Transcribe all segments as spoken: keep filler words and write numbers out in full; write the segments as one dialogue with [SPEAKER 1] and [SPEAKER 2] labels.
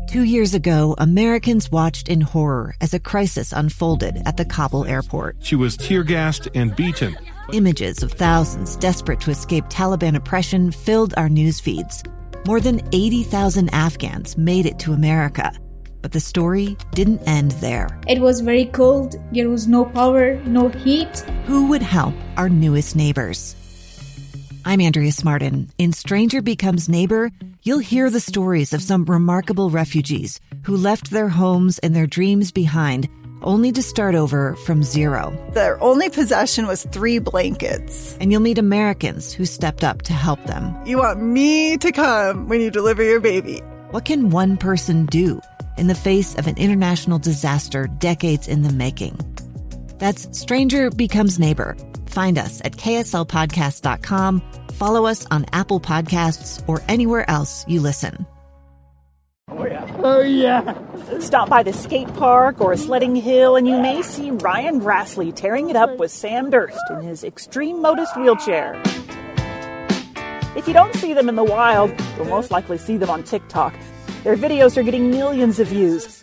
[SPEAKER 1] Two years ago, Americans watched in horror as a crisis unfolded at the Kabul airport.
[SPEAKER 2] She was tear-gassed and beaten.
[SPEAKER 1] Images of thousands desperate to escape Taliban oppression filled our news feeds. More than eighty thousand Afghans made it to America. But the story didn't end there.
[SPEAKER 3] It was very cold. There was no power, no heat.
[SPEAKER 1] Who would help our newest neighbors? I'm Andrea Smartin. In Stranger Becomes Neighbor, you'll hear the stories of some remarkable refugees who left their homes and their dreams behind, only to start over from zero.
[SPEAKER 4] Their only possession was three blankets.
[SPEAKER 1] And you'll meet Americans who stepped up to help them.
[SPEAKER 4] You want me to come when you deliver your baby.
[SPEAKER 1] What can one person do in the face of an international disaster decades in the making? That's Stranger Becomes Neighbor. Find us at K S L podcast dot com. Follow us on Apple Podcasts or anywhere else you listen.
[SPEAKER 5] Oh, yeah. Oh, yeah. Stop by the skate park or a sledding hill and you may see Ryan Grassley tearing it up with Sam Durst in his Extreme Modus wheelchair. If you don't see them in the wild, you'll most likely see them on TikTok. Their videos are getting millions of views.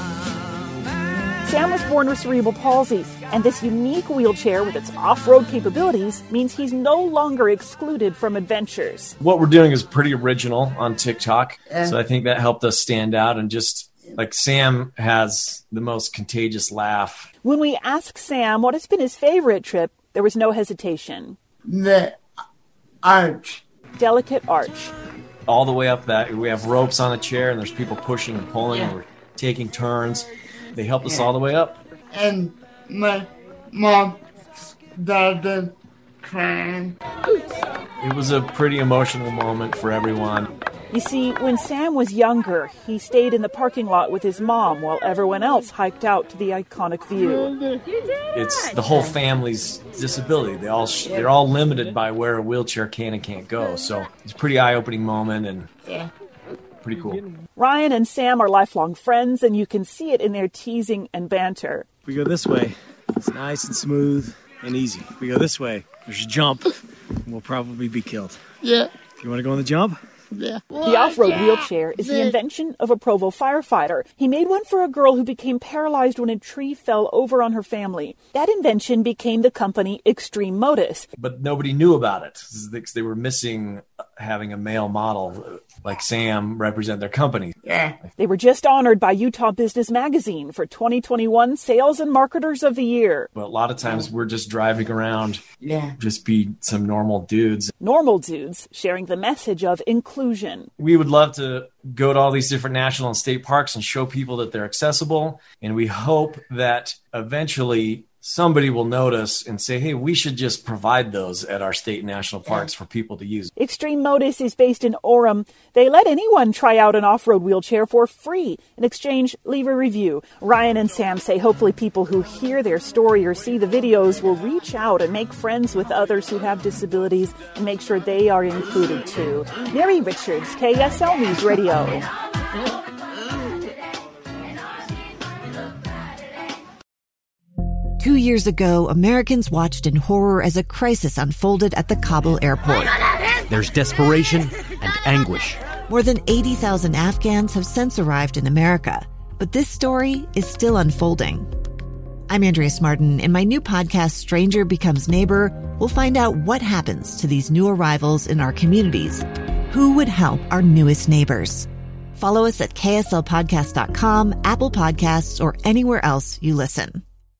[SPEAKER 5] Sam was born with cerebral palsy, and this unique wheelchair with its off-road capabilities means he's no longer excluded from adventures.
[SPEAKER 6] What we're doing is pretty original on TikTok, yeah. So I think that helped us stand out. And just like Sam has the most contagious laugh.
[SPEAKER 5] When we asked Sam what has been his favorite trip, there was no hesitation.
[SPEAKER 7] The arch.
[SPEAKER 5] Delicate arch.
[SPEAKER 6] All the way up that, we have ropes on the chair, and there's people pushing and pulling, yeah. And we're taking turns. They helped us all the way up.
[SPEAKER 7] And my mom started crying.
[SPEAKER 6] It was a pretty emotional moment for everyone.
[SPEAKER 5] You see, when Sam was younger, he stayed in the parking lot with his mom while everyone else hiked out to the iconic view.
[SPEAKER 6] It's the whole family's disability. They all sh- they're all limited by where a wheelchair can and can't go. So it's a pretty eye-opening moment and pretty cool.
[SPEAKER 5] Ryan and Sam are lifelong friends, and you can see it in their teasing and banter.
[SPEAKER 8] If we go this way, it's nice and smooth and easy. If we go this way, there's a jump, and we'll probably be killed.
[SPEAKER 7] Yeah.
[SPEAKER 8] You want to go on the jump?
[SPEAKER 7] Yeah.
[SPEAKER 5] The off-road wheelchair is the invention of a Provo firefighter. He made one for a girl who became paralyzed when a tree fell over on her family. That invention became the company Extreme Modus.
[SPEAKER 6] But nobody knew about it. They were missing having a male model like Sam represent their company.
[SPEAKER 7] Yeah.
[SPEAKER 5] They were just honored by Utah Business Magazine for twenty twenty-one Sales and Marketers of the Year.
[SPEAKER 6] But a lot of times we're just driving around,
[SPEAKER 7] yeah,
[SPEAKER 6] just be some normal dudes.
[SPEAKER 5] Normal dudes sharing the message of inclusion.
[SPEAKER 6] We would love to go to all these different national and state parks and show people that they're accessible. And we hope that eventually somebody will notice and say, hey, we should just provide those at our state and national parks for people to use.
[SPEAKER 5] Extreme Modus is based in Orem. They let anyone try out an off-road wheelchair for free. In exchange, leave a review. Ryan and Sam say hopefully people who hear their story or see the videos will reach out and make friends with others who have disabilities and make sure they are included too. Mary Richards, K S L News Radio.
[SPEAKER 1] Two years ago, Americans watched in horror as a crisis unfolded at the Kabul airport.
[SPEAKER 9] There's desperation and anguish.
[SPEAKER 1] More than eighty thousand Afghans have since arrived in America, but this story is still unfolding. I'm Andrea Smartin. In my new podcast, Stranger Becomes Neighbor, we'll find out what happens to these new arrivals in our communities. Who would help our newest neighbors? Follow us at K S L podcast dot com, Apple Podcasts, or anywhere else you listen.